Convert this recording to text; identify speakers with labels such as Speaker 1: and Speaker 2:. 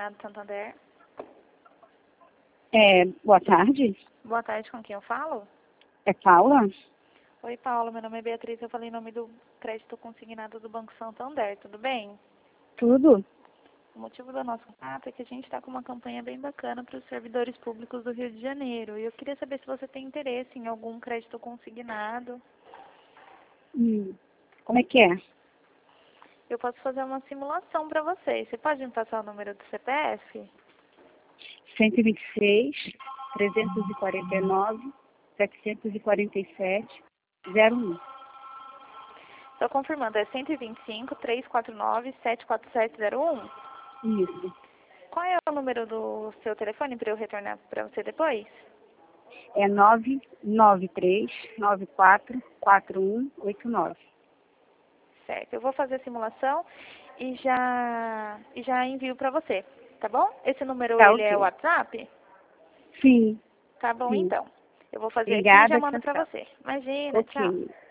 Speaker 1: Consignado Santander.
Speaker 2: Boa tarde.
Speaker 1: Boa tarde, com quem eu falo?
Speaker 2: É Paula?
Speaker 1: Oi, Paula, meu nome é Beatriz, eu falei em nome do crédito consignado do Banco Santander, tudo bem?
Speaker 2: Tudo?
Speaker 1: O motivo do nosso contato é que a gente está com uma campanha bem bacana para os servidores públicos do Rio de Janeiro. E eu queria saber se você tem interesse em algum crédito consignado.
Speaker 2: Como é que é?
Speaker 1: Eu posso fazer uma simulação para você. Você pode me passar o número do CPF?
Speaker 2: 126, 349, 747, 01.
Speaker 1: Estou confirmando, é 125-349-74701?
Speaker 2: Isso.
Speaker 1: Qual é o número do seu telefone para eu retornar para você depois?
Speaker 2: É 993944189.
Speaker 1: Certo, eu vou fazer a simulação e já envio para você, tá bom? Esse número,
Speaker 2: Tá
Speaker 1: ele é o
Speaker 2: ok.
Speaker 1: WhatsApp?
Speaker 2: Sim,
Speaker 1: Tá bom,
Speaker 2: sim.
Speaker 1: então. Eu vou fazer aqui e já
Speaker 2: Obrigada,
Speaker 1: mando
Speaker 2: tchau,
Speaker 1: para
Speaker 2: tchau.
Speaker 1: você. Imagina, tchau.
Speaker 2: Ok.